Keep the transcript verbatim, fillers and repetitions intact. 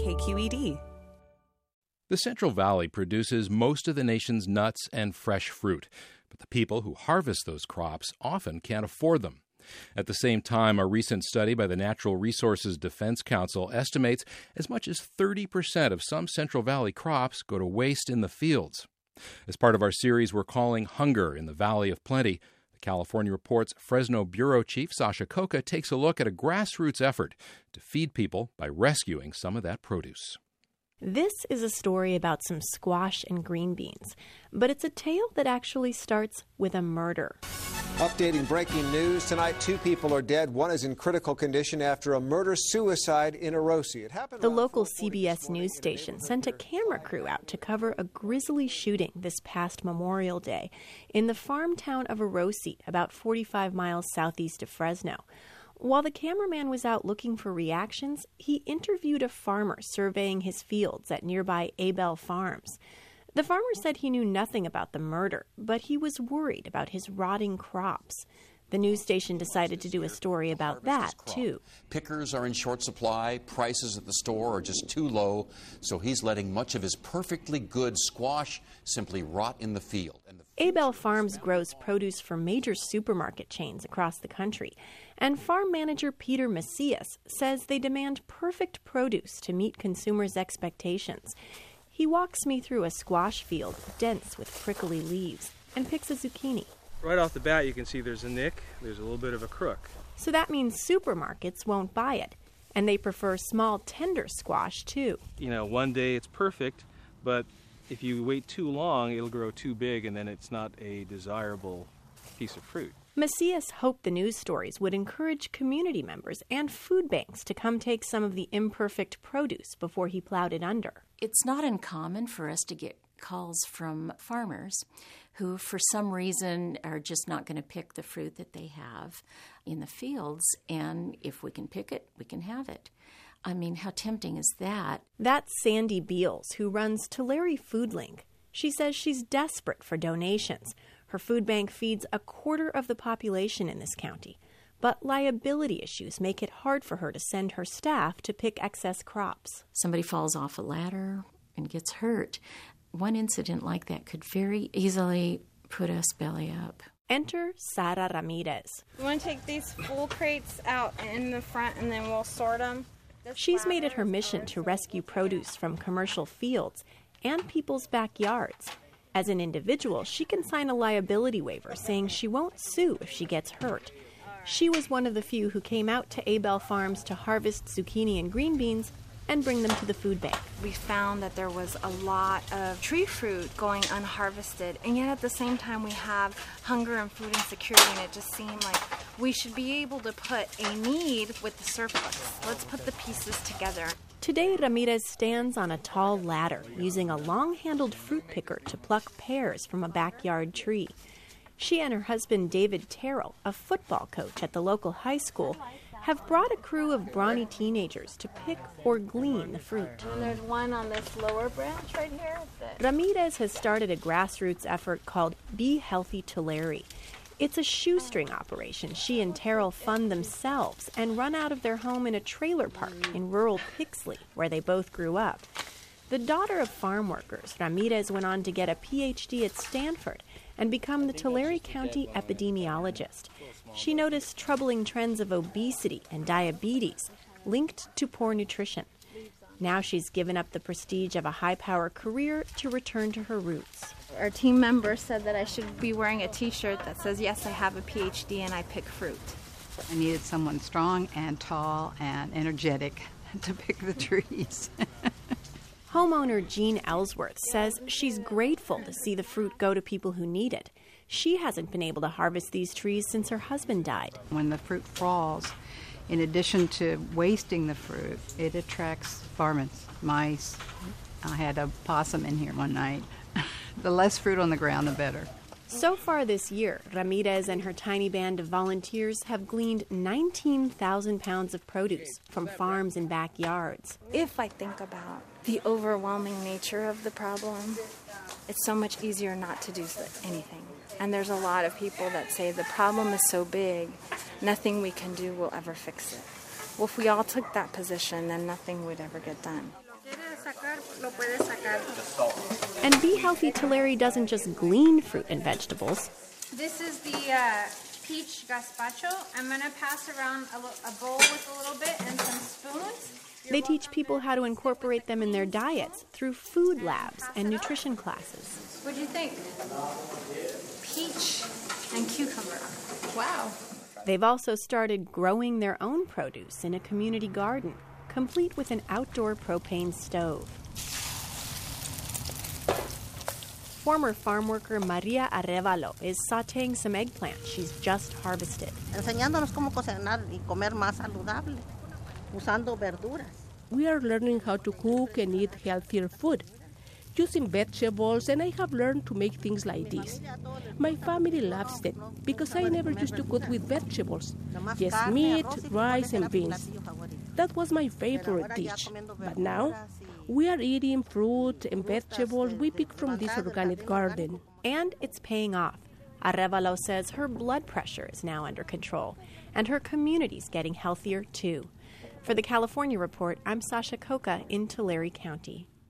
K Q E D. The Central Valley produces most of the nation's nuts and fresh fruit, but the people who harvest those crops often can't afford them. At the same time, a recent study by the Natural Resources Defense Council estimates as much as thirty percent of some Central Valley crops go to waste in the fields. As part of our series we're calling Hunger in the Valley of Plenty, the California Report's Fresno Bureau Chief Sasha Khokha takes a look at a grassroots effort to feed people by rescuing some of that produce. This is a story about some squash and green beans, but it's a tale that actually starts with a murder. Updating breaking news tonight, two people are dead. One is in critical condition after a murder-suicide in Orosi. It happened. The local C B S news station sent a camera crew out to cover a grisly shooting this past Memorial Day in the farm town of Orosi, about forty-five miles southeast of Fresno. While the cameraman was out looking for reactions, he interviewed a farmer surveying his fields at nearby Abel Farms. The farmer said he knew nothing about the murder, but he was worried about his rotting crops. The news station decided to do a story about that, too. Pickers are in short supply, prices at the store are just too low, so he's letting much of his perfectly good squash simply rot in the field. Abel Farms grows produce for major supermarket chains across the country, and farm manager Peter Macias says they demand perfect produce to meet consumers' expectations. He walks me through a squash field dense with prickly leaves and picks a zucchini. Right off the bat, you can see there's a nick, there's a little bit of a crook. So that means supermarkets won't buy it, and they prefer small, tender squash, too. You know, one day it's perfect, but if you wait too long, it'll grow too big, and then it's not a desirable piece of fruit. Macias hoped the news stories would encourage community members and food banks to come take some of the imperfect produce before he plowed it under. It's not uncommon for us to get calls from farmers who, for some reason, are just not going to pick the fruit that they have in the fields, and if we can pick it, we can have it. I mean, how tempting is that? That's Sandy Beals, who runs Tulare Food Link. She says she's desperate for donations. Her food bank feeds a quarter of the population in this county, but liability issues make it hard for her to send her staff to pick excess crops. Somebody falls off a ladder and gets hurt. One incident like that could very easily put us belly up. Enter Sara Ramirez. We want to take these full crates out in the front and then we'll sort them. She's made it her mission to rescue produce from commercial fields and people's backyards. As an individual, she can sign a liability waiver saying she won't sue if she gets hurt. She was one of the few who came out to Abel Farms to harvest zucchini and green beans and bring them to the food bank. We found that there was a lot of tree fruit going unharvested, and yet at the same time we have hunger and food insecurity, and it just seemed like we should be able to put a need with the surplus. Let's put the pieces together. Today, Ramirez stands on a tall ladder using a long-handled fruit picker to pluck pears from a backyard tree. She and her husband, David Terrell, a football coach at the local high school, have brought a crew of brawny teenagers to pick or glean the fruit. And there's one on this lower branch right here. That... Ramirez has started a grassroots effort called Be Healthy Tulare. It's a shoestring operation she and Terrell fund themselves and run out of their home in a trailer park in rural Pixley, where they both grew up. The daughter of farm workers, Ramirez went on to get a P H D at Stanford and become the Tulare County epidemiologist. She noticed troubling trends of obesity and diabetes linked to poor nutrition. Now she's given up the prestige of a high-power career to return to her roots. Our team member said that I should be wearing a T-shirt that says, yes, I have a P H D and I pick fruit. I needed someone strong and tall and energetic to pick the trees. Homeowner Jean Ellsworth says she's grateful to see the fruit go to people who need it. She hasn't been able to harvest these trees since her husband died. When the fruit falls, in addition to wasting the fruit, it attracts varmints, mice. I had a possum in here one night. The less fruit on the ground, the better. So far this year, Ramirez and her tiny band of volunteers have gleaned nineteen thousand pounds of produce from farms and backyards. If I think about the overwhelming nature of the problem, it's so much easier not to do anything. And there's a lot of people that say the problem is so big, nothing we can do will ever fix it. Well, if we all took that position, then nothing would ever get done. And Be Healthy Tulare doesn't just glean fruit and vegetables. This is the uh, peach gazpacho. I'm going to pass around a, lo- a bowl with a little bit and some spoons. They teach people how to incorporate them in their diets through food labs and nutrition classes. What do you think? Peach and cucumber. Wow. They've also started growing their own produce in a community garden, complete with an outdoor propane stove. Former farm worker Maria Arevalo is sautéing some eggplant she's just harvested. Enseñándonos cómo cocinar y comer más saludable, usando verduras. We are learning how to cook and eat healthier food, using vegetables, and I have learned to make things like this. My family loves them because I never used to cook with vegetables, just meat, rice, and beans. That was my favorite dish. But now, we are eating fruit and vegetables we pick from this organic garden. And it's paying off. Arevalo says her blood pressure is now under control, and her community's getting healthier too. For the California Report, I'm Sasha Coca in Tulare County.